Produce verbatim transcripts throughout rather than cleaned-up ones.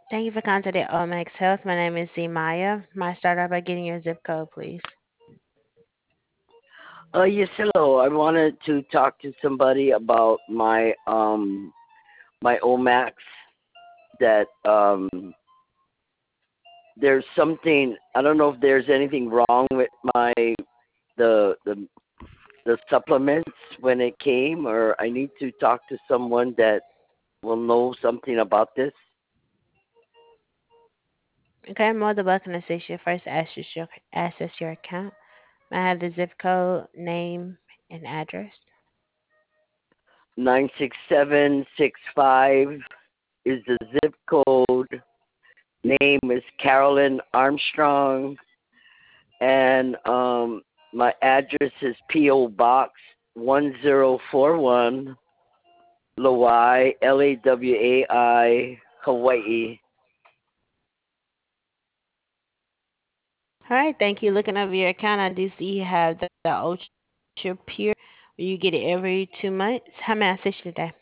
Thank you for contacting Omex Health. My name is Z Maya. Might start out by getting your zip code, please. Uh, yes, hello. I wanted to talk to somebody about my um my Omax that um there's something I don't know if there's anything wrong with my the the the supplements when it came, or I need to talk to someone that will know something about this. Okay, I'm more than welcome to assist you. First, access your, access your account. May I have the zip code, name, and address? Nine six seven six five is the zip code. Name is Carolyn Armstrong, and um, my address is P O. Box one zero four one, Lawai, L A W A I, Hawaii. All right, thank you. Looking over your account, I do see you have the, the Ultra Pure. You get it every two months. How may I assist you today?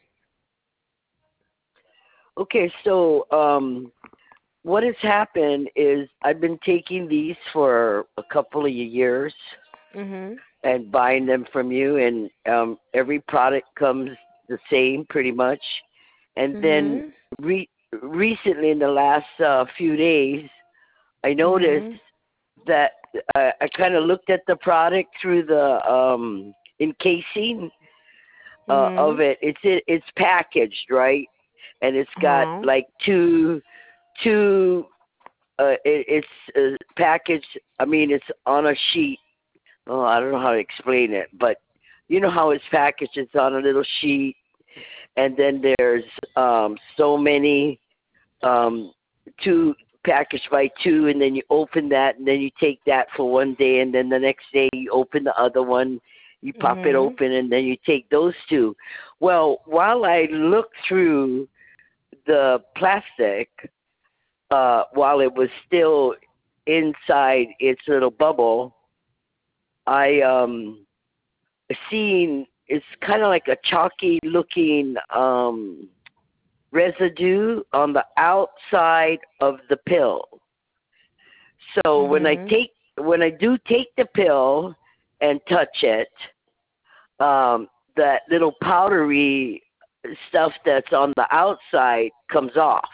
Okay, so um, what has happened is I've been taking these for a couple of years Mhm. and buying them from you, and um, every product comes the same pretty much. And then Mhm. re- recently, in the last uh, few days, I noticed Mhm. that uh, I kind of looked at the product through the um, encasing uh, of Mhm. it. It's it, it's packaged right, and it's got Uh-huh. like two two. Uh, it, it's uh, packaged. I mean, it's on a sheet. Oh, I don't know how to explain it, but you know how it's packaged. It's on a little sheet, and then there's um, so many um, two packaged by two, and then you open that, and then you take that for one day, and then the next day you open the other one, you pop it Mhm. open, and then you take those two. Well, while I look through the plastic, uh, while it was still inside its little bubble, I um seen it's kind of like a chalky looking um residue on the outside of the pill. So when I Mhm. take when I do take the pill and touch it, um, that little powdery stuff that's on the outside comes off.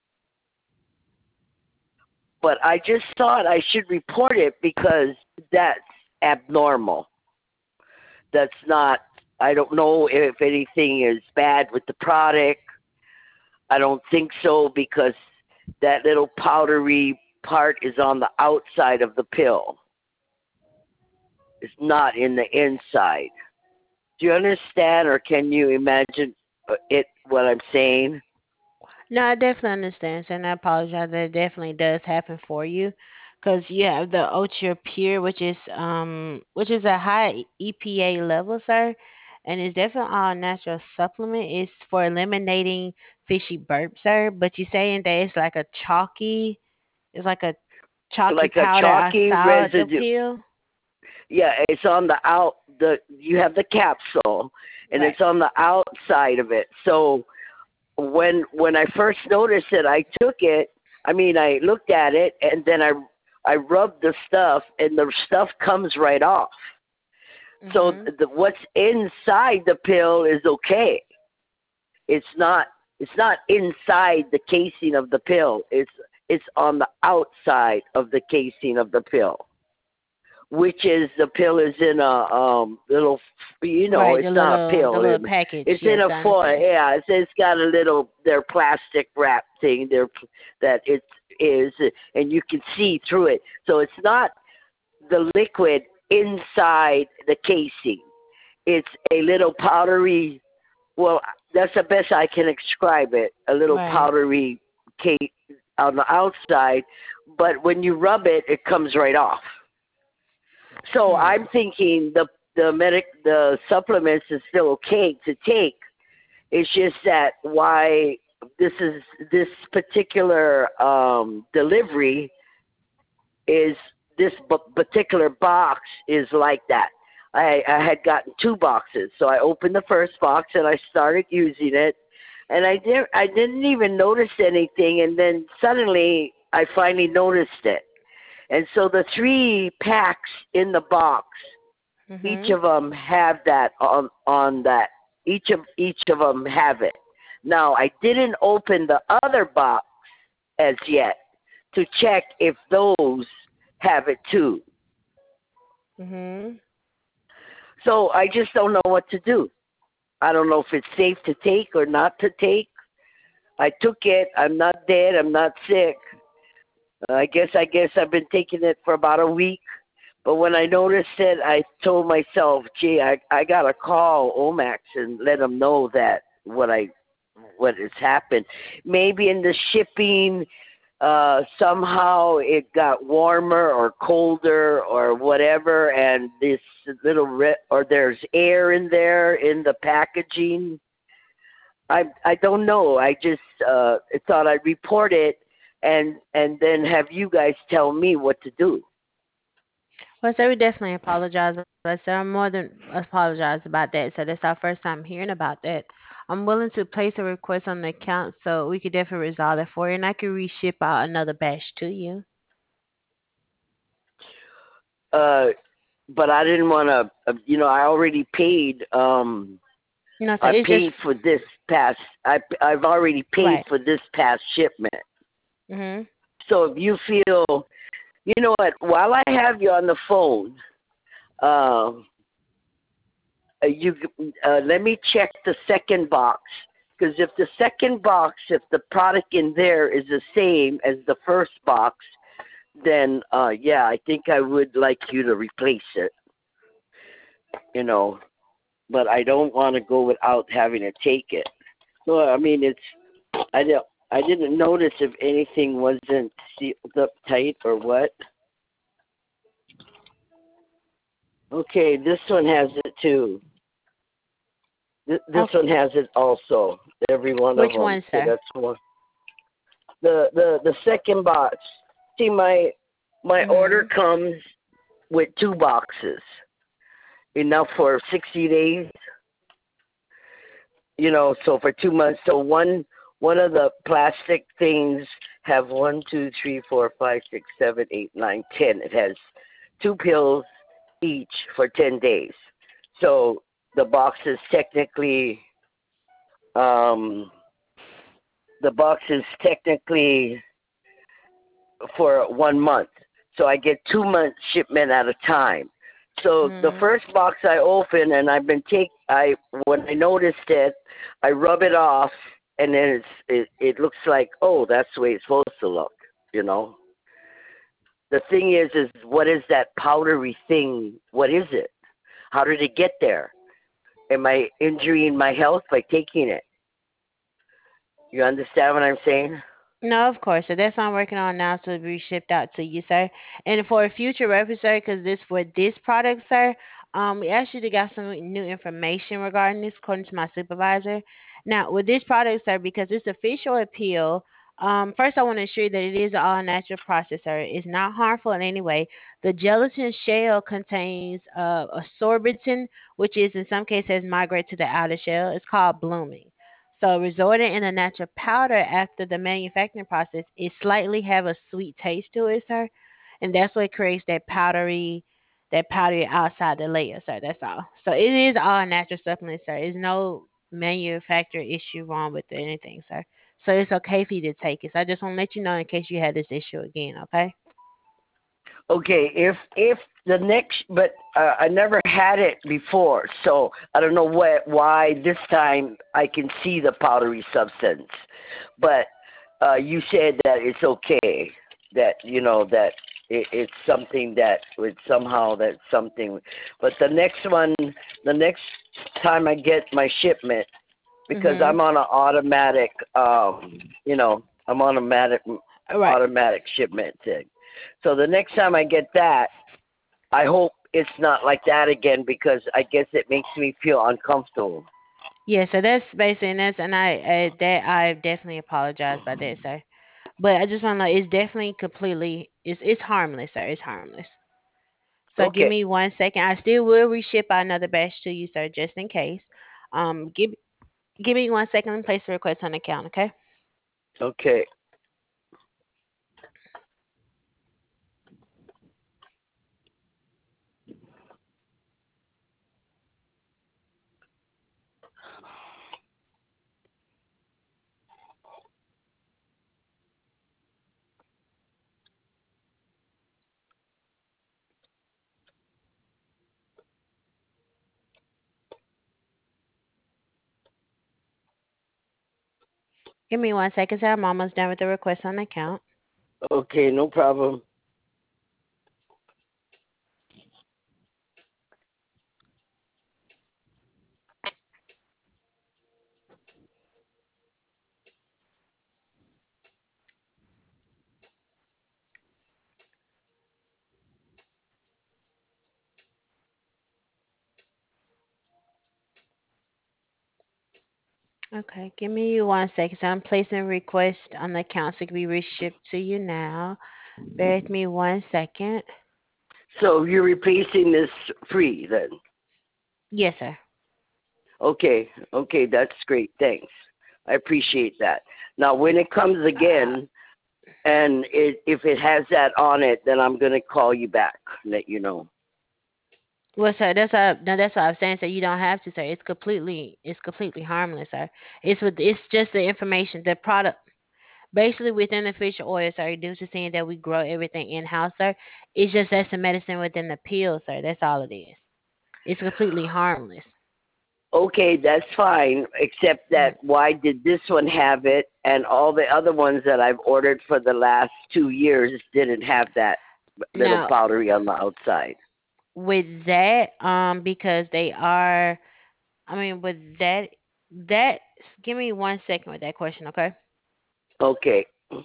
But I just thought I should report it because that's abnormal. That's not. I don't know if anything is bad with the product. I don't think so because that little powdery part is on the outside of the pill. It's not in the inside. Do you understand, or can you imagine uh, it? What I'm saying? No, I definitely understand, and I apologize. That definitely does happen for you, because you have the Ultra Pure, which is um, which is a high E P A level, sir, and it's definitely all natural supplement. It's for eliminating fishy burps, sir. But you're saying that it's like a chalky, it's like a chalky Like a powder chalky outside the residue. pill. Yeah, it's on the out. The you have the capsule, and Right. it's on the outside of it. So when when I first noticed it, I took it. I mean, I looked at it, and then I I rubbed the stuff, and the stuff comes right off. So Mhm. the, what's inside the pill is okay. It's not it's not inside the casing of the pill. It's it's on the outside of the casing of the pill, which is the pill is in a um little, you know, Right. it's The not a little the pill. little It, package. it's in Yes, a I foil. understand. Yeah, it's, it's got a little their plastic wrap thing there that it is, and you can see through it. So it's not the liquid inside the casing. It's a little powdery. Well, that's the best I can describe it. A little Right. powdery cake on the outside, but when you rub it, it comes right off. So Hmm. I'm thinking the the medic the supplements is still okay to take. It's just that why this is this particular um, delivery is this b- particular box is like that. I, I had gotten two boxes, so I opened the first box and I started using it. and I didn't I didn't even notice anything, and then suddenly I finally noticed it. And so the three packs in the box, each Mhm. of them have that on on that. Each of each of them have it. Now I didn't open the other box as yet to check if those have it too. Mhm. So I just don't know what to do. I don't know if it's safe to take or not to take. I took it. I'm not dead. I'm not sick. I guess I guess I've been taking it for about a week. But when I noticed it, I told myself, "Gee, I I gotta call Omax and let them know that what I what has happened. Maybe in the shipping, uh, somehow it got warmer or colder or whatever, and this little re- or there's air in there in the packaging. I I don't know. I just uh, thought I'd report it and and then have you guys tell me what to do. Well, sir, we definitely apologize. But sir, I'm more than apologize about that. So that's our first time hearing about that. I'm willing to place a request on the account so we could definitely resolve that for you, and I can reship out another batch to you. Uh, but I didn't want to. Uh, you know, I already paid. Um, You know, so I it's just paid for this past. I I've already paid right. for this past shipment. Mhm. So if you feel, you know what? While I have you on the phone, um, uh, you uh, let me check the second box because if the second box, if the product in there is the same as the first box, then uh, yeah, I think I would like you to replace it. You know, but I don't want to go without having to take it. So I mean, it's I don't. I didn't notice if anything wasn't sealed up tight or what. Okay, this one has it too. Th- this one Okay. has it also. Every one of Which them. one, So sir? that's one. The the the second box. See, my my order Mhm. comes with two boxes, enough for sixty days. You know, so for two months. So one one of the plastic things have one, two, three, four, five, six, seven, eight, nine, ten. It has two pills each for ten days. So the box is technically um the box is technically for one month. So I get two months shipment at a time. So the Mhm. first box I open and I've been take I when I noticed it, I rub it off and then it's it, it looks like, oh, that's the way it's supposed to look, you know. The thing is is what is that powdery thing? What is it? How did it get there? Am I injuring my health by taking it? You understand what I'm saying? No, of course. So that's what I'm working on now to be shipped out to you, sir. And for a future reference, sir, because this for this product, sir, um, we actually got some new information regarding this, according to my supervisor. Now, with this product, sir, because it's a fish oil peel, um, first I want to assure you that it is an all natural process, sir. It's not harmful in any way. The gelatin shell contains uh, ascorbitin, which is in some cases has migrated to the outer shell. It's called blooming. So resorting in a natural powder after the manufacturing process, it slightly have a sweet taste to it, sir. And that's what creates that powdery that powdery outside the layer, sir. That's all. So it is all natural supplement, sir. There's no manufacturer issue wrong with anything, sir. So it's okay for you to take it. So I just want to let you know in case you had this issue again, okay? Okay, if if the next, but uh, I never had it before, so I don't know what why this time I can see the powdery substance. But uh, you said that it's okay, that you know that it, it's something that would somehow that something. But the next one, the next time I get my shipment, because Mhm. I'm on an automatic, um, you know, I'm on automatic All right. automatic shipment thing. So the next time I get that, I hope it's not like that again because I guess it makes me feel uncomfortable. Yeah, so that's basically and that's and I, I that I definitely apologize about that, sir. But I just want to know it's definitely completely it's it's harmless, sir. It's harmless. So give Okay. me one second. I still will reship out another batch to you, sir, just in case. Um, give Give me one second and place the request on the account, okay? Okay. Give me one second, sir. I'm almost done with the request on the account. Okay, no problem. Okay, give me one second. So I'm placing a request on the account so it can be reshipped to you now. Bear with me one second. So you're replacing this free then? Yes, sir. Okay, okay, that's great. Thanks. I appreciate that. Now, when it comes Uh, again, and it, if it has that on it, then I'm gonna call you back, let you know. well, sir, that's what no, that's what I'm saying. So you don't have to, sir. It's completely, it's completely harmless, sir. It's with, it's just the information, the product. Basically, within the fish oil, sir, due to seeing that we grow everything in house, sir, it's just that's the medicine within the pill, sir. That's all it is. It's completely harmless. Okay, that's fine. Except that Mhm. why did this one have it, and all the other ones that I've ordered for the last two years didn't have that little Now, powdery on the outside? with that, um, because they are, I mean, with that, that, give me one second with that question, okay? Okay.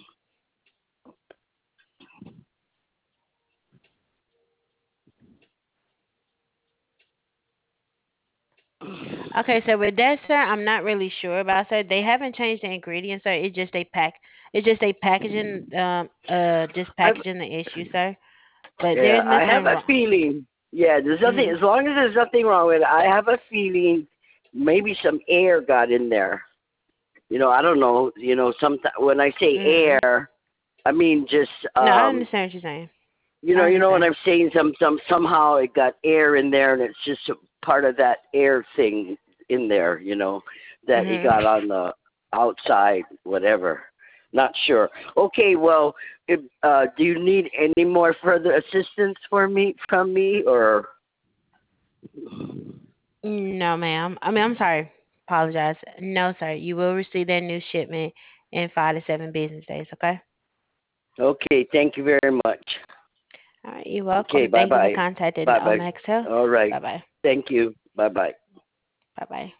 Okay, so with that, sir, I'm not really sure about, sir. They haven't changed the ingredients, sir. It's just they pack, it's just they packaging, um, uh, just I packaging the issue, sir. But Yeah, there's I have nothing a wrong. feeling. Yeah, there's nothing. Mhm. As long as there's nothing wrong with it, I have a feeling maybe some air got in there. You know, I don't know. You know, some when I say Mhm. air, I mean just No, I um, understand what you're saying. you know, I you know what understand. I'm saying. Some some somehow it got air in there, and it's just a part of that air thing in there. You know, that it Mhm. got on the outside, whatever. Not sure. Okay, well, if, uh, do you need any more further assistance for me from me, or No, ma'am. I mean, I'm sorry. Apologize. No, sir. You will receive that new shipment in five to seven business days. Okay. okay? Thank you very much. All right. You're Okay, welcome. bye Thank you for bye. contacting Bye bye. Omax Health. All right. Bye bye. Thank you. Bye bye. Bye bye.